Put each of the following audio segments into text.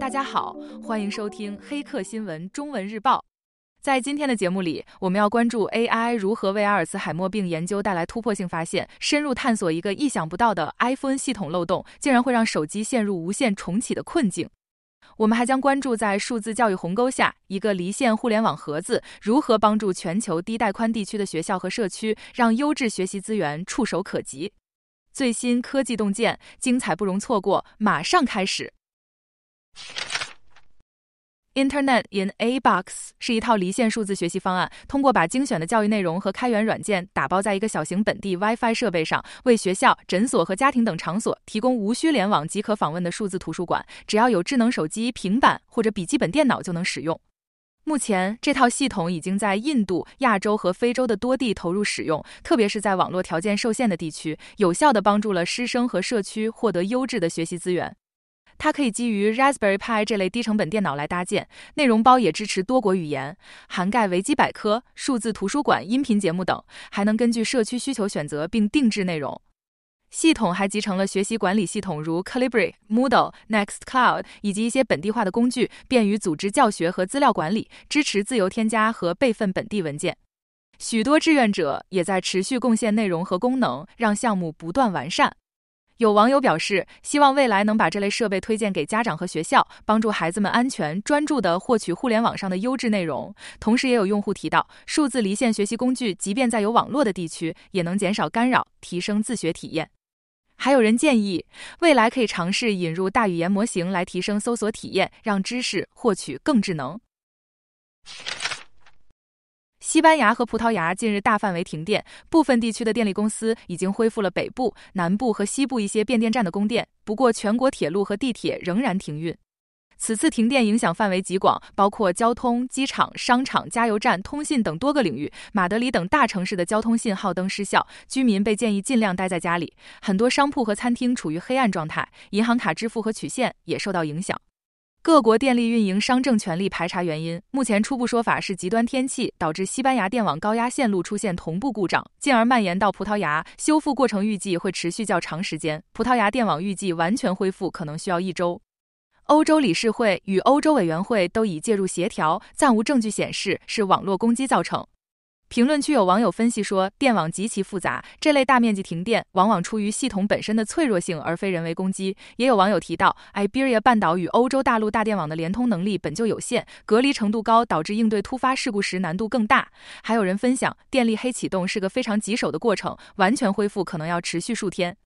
大家好，欢迎收听黑客新闻中文日报。在今天的节目里，我们要关注 AI 如何为阿尔茨海默病研究带来突破性发现，深入探索一个意想不到的 iPhone 系统漏洞，竟然会让手机陷入无限重启的困境。我们还将关注在数字教育鸿沟下，一个离线互联网盒子如何帮助全球低带宽地区的学校和社区，让优质学习资源触手可及。最新科技洞见，精彩不容错过，马上开始。Internet in a Box 是一套离线数字学习方案，通过把精选的教育内容和开源软件打包在一个小型本地 Wi-Fi 设备上，为学校、诊所和家庭等场所提供无需联网即可访问的数字图书馆，只要有智能手机、平板或者笔记本电脑就能使用。目前，这套系统已经在印度、亚洲和非洲的多地投入使用，特别是在网络条件受限的地区，有效地帮助了师生和社区获得优质的学习资源。它可以基于 Raspberry Pi 这类低成本电脑来搭建，内容包也支持多国语言，涵盖维基百科、数字图书馆、音频节目等，还能根据社区需求选择并定制内容。系统还集成了学习管理系统如 Calibri、Moodle、Nextcloud 以及一些本地化的工具，便于组织教学和资料管理，支持自由添加和备份本地文件。许多志愿者也在持续贡献内容和功能，让项目不断完善。有网友表示，希望未来能把这类设备推荐给家长和学校，帮助孩子们安全、专注地获取互联网上的优质内容。同时也有用户提到，数字离线学习工具即便在有网络的地区，也能减少干扰，提升自学体验。还有人建议，未来可以尝试引入大语言模型来提升搜索体验，让知识获取更智能。西班牙和葡萄牙近日大范围停电，部分地区的电力公司已经恢复了北部、南部和西部一些变电站的供电，不过全国铁路和地铁仍然停运。此次停电影响范围极广，包括交通、机场、商场、加油站、通信等多个领域。马德里等大城市的交通信号灯失效，居民被建议尽量待在家里。很多商铺和餐厅处于黑暗状态，银行卡支付和取现也受到影响。各国电力运营商正全力排查原因，目前初步说法是极端天气导致西班牙电网高压线路出现同步故障，进而蔓延到葡萄牙，修复过程预计会持续较长时间。葡萄牙电网预计完全恢复可能需要1周。欧洲理事会与欧洲委员会都已介入协调，暂无证据显示是网络攻击造成。评论区有网友分析说，电网极其复杂，这类大面积停电往往出于系统本身的脆弱性，而非人为攻击。也有网友提到，Iberia 半岛与欧洲大陆大电网的联通能力本就有限，隔离程度高，导致应对突发事故时难度更大。还有人分享，电力黑启动是个非常棘手的过程，完全恢复可能要持续数天。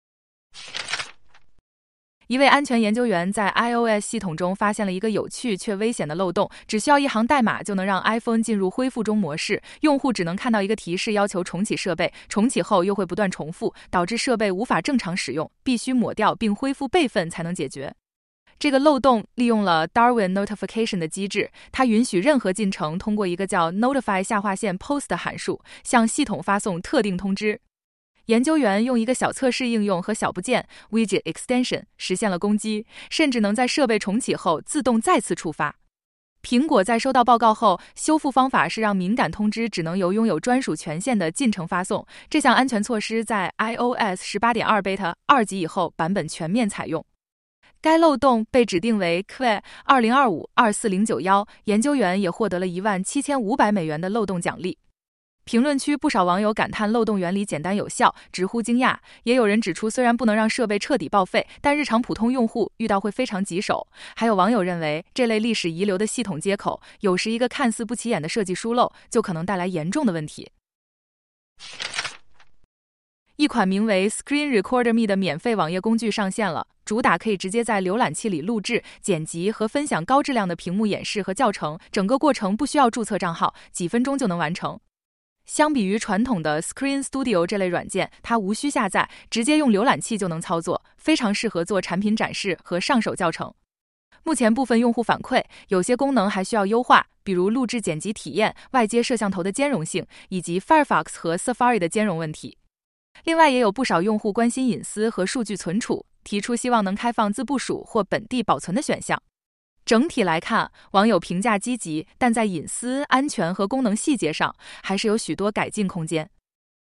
一位安全研究员在 iOS 系统中发现了一个有趣却危险的漏洞，只需要一行代码就能让 iPhone 进入恢复中模式，用户只能看到一个提示要求重启设备，重启后又会不断重复，导致设备无法正常使用，必须抹掉并恢复备份才能解决。这个漏洞利用了 Darwin Notification 的机制，它允许任何进程通过一个叫 Notify_post 的函数向系统发送特定通知。研究员用一个小测试应用和小部件 Widget Extension 实现了攻击，甚至能在设备重启后自动再次触发。苹果在收到报告后，修复方法是让敏感通知只能由拥有专属权限的进程发送。这项安全措施在 iOS 18.2 Beta 2级以后版本全面采用。该漏洞被指定为 QE 2025-24091，研究员也获得了$17,500的漏洞奖励。评论区不少网友感叹漏洞原理简单有效，直呼惊讶。也有人指出，虽然不能让设备彻底报废，但日常普通用户遇到会非常棘手。还有网友认为，这类历史遗留的系统接口，有时一个看似不起眼的设计疏漏，就可能带来严重的问题。一款名为 Screen Recorder Me 的免费网页工具上线了，主打可以直接在浏览器里录制、剪辑和分享高质量的屏幕演示和教程，整个过程不需要注册账号，几分钟就能完成。相比于传统的 Screen Studio 这类软件，它无需下载，直接用浏览器就能操作，非常适合做产品展示和上手教程。目前部分用户反馈，有些功能还需要优化，比如录制剪辑体验、外接摄像头的兼容性，以及 Firefox 和 Safari 的兼容问题。另外也有不少用户关心隐私和数据存储，提出希望能开放自部署或本地保存的选项。整体来看，网友评价积极，但在隐私、安全和功能细节上，还是有许多改进空间。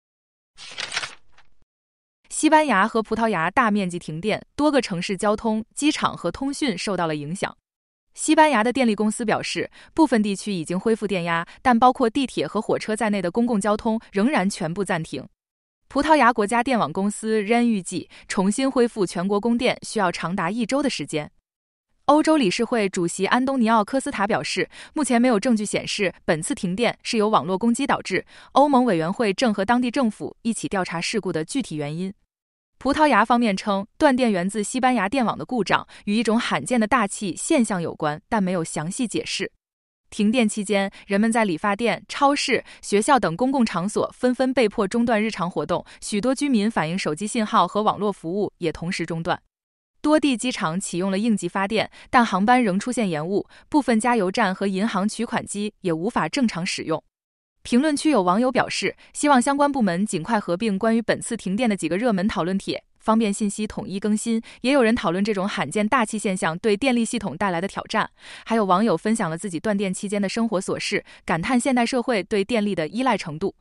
西班牙和葡萄牙大面积停电，多个城市交通、机场和通讯受到了影响。 西班牙的电力公司表示，部分地区已经恢复电压，但包括地铁和火车在内的公共交通仍然全部暂停。葡萄牙国家电网公司 REN 预计，重新恢复全国供电需要长达1周的时间。欧洲理事会主席安东尼奥·科斯塔表示，目前没有证据显示本次停电是由网络攻击导致，欧盟委员会正和当地政府一起调查事故的具体原因。葡萄牙方面称，断电源自西班牙电网的故障，与一种罕见的大气现象有关，但没有详细解释。停电期间，人们在理发店、超市、学校等公共场所纷纷被迫中断日常活动，许多居民反映手机信号和网络服务也同时中断。多地机场启用了应急发电，但航班仍出现延误，部分加油站和银行取款机也无法正常使用。评论区有网友表示，希望相关部门尽快合并关于本次停电的几个热门讨论帖，方便信息统一更新。也有人讨论这种罕见大气现象对电力系统带来的挑战。还有网友分享了自己断电期间的生活琐事，感叹现代社会对电力的依赖程度。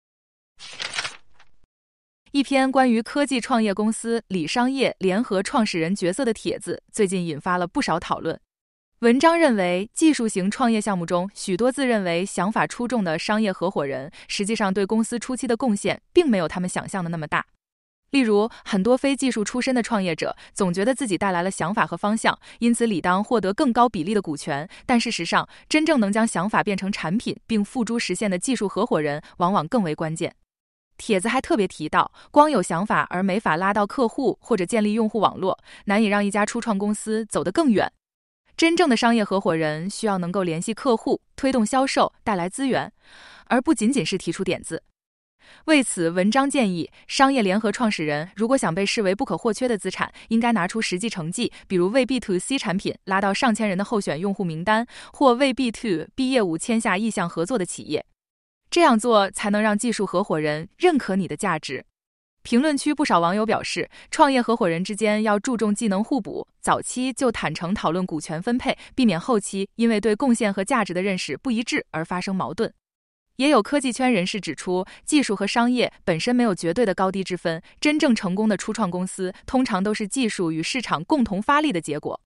一篇关于科技创业公司李商业联合创始人角色的帖子，最近引发了不少讨论。文章认为，技术型创业项目中，许多自认为想法出众的商业合伙人，实际上对公司初期的贡献并没有他们想象的那么大。例如，很多非技术出身的创业者总觉得自己带来了想法和方向，因此理当获得更高比例的股权，但事实上，真正能将想法变成产品并付诸实现的技术合伙人往往更为关键。帖子还特别提到，光有想法而没法拉到客户或者建立用户网络，难以让一家初创公司走得更远。真正的商业合伙人需要能够联系客户、推动销售、带来资源，而不仅仅是提出点子。为此，文章建议，商业联合创始人如果想被视为不可或缺的资产，应该拿出实际成绩，比如为 B2C 产品拉到上千人的候选用户名单，或为 B2B 业务签下意向合作的企业。这样做才能让技术合伙人认可你的价值。评论区不少网友表示，创业合伙人之间要注重技能互补，早期就坦诚讨论股权分配，避免后期因为对贡献和价值的认识不一致而发生矛盾。也有科技圈人士指出，技术和商业本身没有绝对的高低之分，真正成功的初创公司通常都是技术与市场共同发力的结果。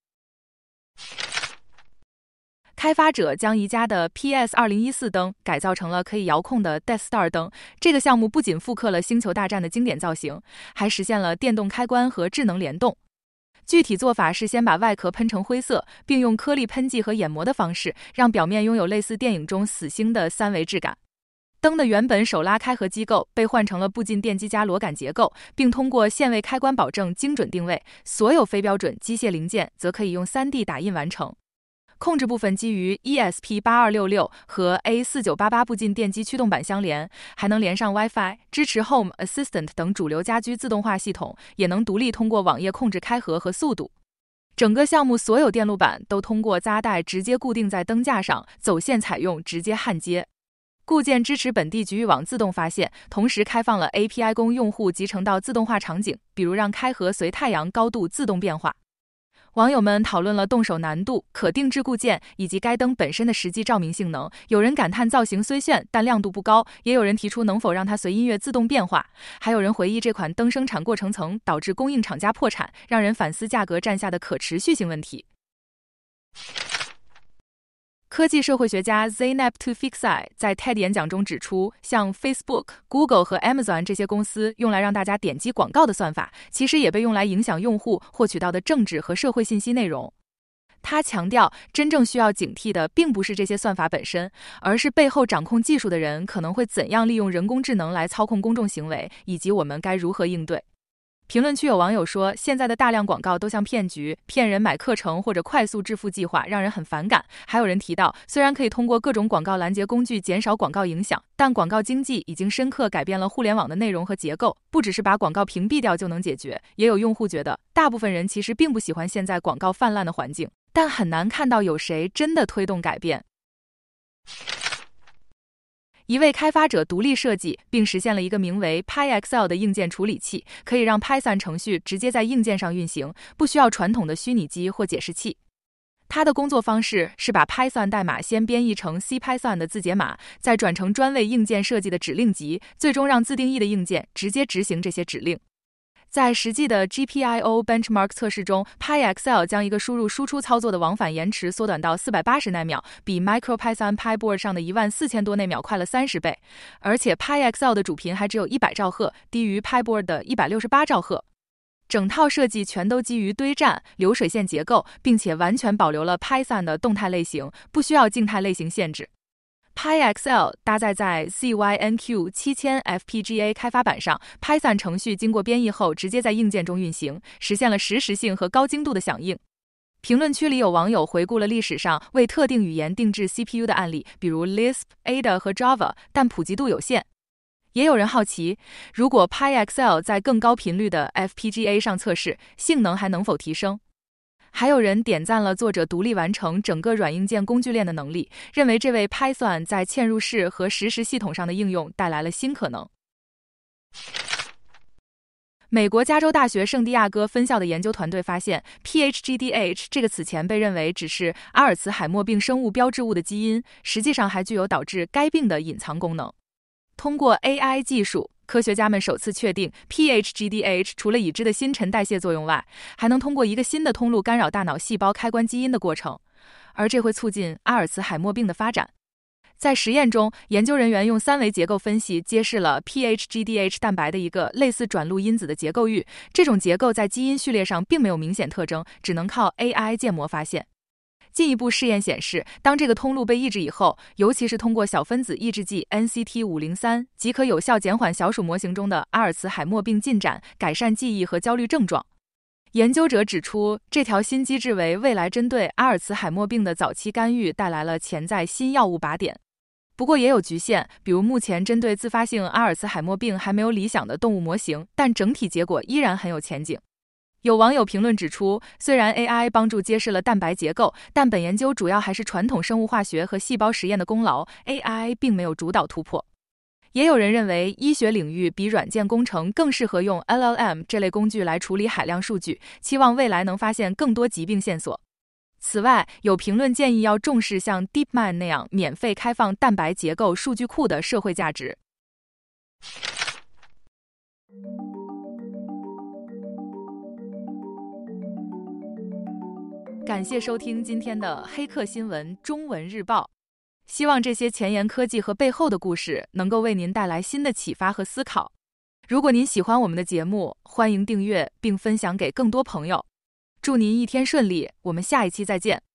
开发者将宜家的 PS2014 灯改造成了可以遥控的 Death Star 灯。这个项目不仅复刻了星球大战的经典造型，还实现了电动开关和智能联动。具体做法是先把外壳喷成灰色，并用颗粒喷剂和眼膜的方式，让表面拥有类似电影中死星的三维质感。灯的原本手拉开合机构被换成了步进电机加螺杆结构，并通过限位开关保证精准定位，所有非标准机械零件则可以用 3D 打印完成。控制部分基于 ESP8266 和 A4988 步进电机驱动板相连，还能连上 Wi-Fi， 支持 Home Assistant 等主流家居自动化系统，也能独立通过网页控制开合和速度。整个项目所有电路板都通过扎带直接固定在灯架上，走线采用直接焊接。固件支持本地局域网自动发现，同时开放了 API 供用户集成到自动化场景，比如让开合随太阳高度自动变化。网友们讨论了动手难度、可定制固件以及该灯本身的实际照明性能。有人感叹造型虽炫，但亮度不高，也有人提出能否让它随音乐自动变化。还有人回忆这款灯生产过程曾导致供应厂家破产，让人反思价格战下的可持续性问题。科技社会学家 Zeynep Tufekci 在 TED 演讲中指出，像 Facebook、Google 和 Amazon 这些公司用来让大家点击广告的算法，其实也被用来影响用户获取到的政治和社会信息内容。他强调，真正需要警惕的并不是这些算法本身，而是背后掌控技术的人可能会怎样利用人工智能来操控公众行为，以及我们该如何应对。评论区有网友说，现在的大量广告都像骗局，骗人买课程或者快速致富计划，让人很反感。还有人提到，虽然可以通过各种广告拦截工具减少广告影响，但广告经济已经深刻改变了互联网的内容和结构，不只是把广告屏蔽掉就能解决。也有用户觉得，大部分人其实并不喜欢现在广告泛滥的环境，但很难看到有谁真的推动改变。一位开发者独立设计并实现了一个名为 PyXL 的硬件处理器，可以让 Python 程序直接在硬件上运行，不需要传统的虚拟机或解释器。他的工作方式是把 Python 代码先编译成 CPython 的字节码，再转成专为硬件设计的指令集，最终让自定义的硬件直接执行这些指令。 在实际的 GPIO benchmark 测试中 PyXL 将一个输入输出操作的往返延迟缩短到480纳秒，比 MicroPython PyBoard 上的14000多纳秒快了30倍。而且 PyXL 的主频还只有100兆赫，低于 PyBoard 的168兆赫。整套设计全都基于堆栈流水线结构，并且完全保留了 Python 的动态类型，不需要静态类型限制。PyXL 搭载在 CYNQ 7000 FPGA 开发板上 ，Python 程序经过编译后直接在硬件中运行，实现了实时性和高精度的响应。评论区里有网友回顾了历史上为特定语言定制 CPU 的案例，比如 Lisp、Ada 和 Java， 但普及度有限。也有人好奇，如果 PyXL 在更高频率的 FPGA 上测试，性能还能否提升？还有人点赞了作者独立完成整个软硬件工具链的能力，认为这为 Python 在嵌入式和实时系统上的应用带来了新可能。美国加州大学圣地亚哥分校的研究团队发现 ，PHGDH 这个此前被认为只是阿尔茨海默病生物标志物的基因，实际上还具有导致该病的隐藏功能。通过 AI 技术，科学家们首次确定 PHGDH 除了已知的新陈代谢作用外，还能通过一个新的通路干扰大脑细胞开关基因的过程，而这会促进阿尔茨海默病的发展。在实验中，研究人员用三维结构分析揭示了 PHGDH 蛋白的一个类似转录因子的结构域，这种结构在基因序列上并没有明显特征，只能靠 AI 建模发现。进一步试验显示，当这个通路被抑制以后，尤其是通过小分子抑制剂 NCT503， 即可有效减缓小鼠模型中的阿尔茨海默病进展，改善记忆和焦虑症状。研究者指出，这条新机制为未来针对阿尔茨海默病的早期干预带来了潜在新药物靶点。不过也有局限，比如目前针对自发性阿尔茨海默病还没有理想的动物模型，但整体结果依然很有前景。有网友评论指出，虽然 AI 帮助揭示了蛋白结构，但本研究主要还是传统生物化学和细胞实验的功劳 ，AI 并没有主导突破。也有人认为，医学领域比软件工程更适合用 LLM 这类工具来处理海量数据，期望未来能发现更多疾病线索。此外，有评论建议要重视像 DeepMind 那样免费开放蛋白结构数据库的社会价值。感谢收听今天的黑客新闻中文日报，希望这些前沿科技和背后的故事能够为您带来新的启发和思考。如果您喜欢我们的节目，欢迎订阅并分享给更多朋友。祝您一天顺利，我们下一期再见。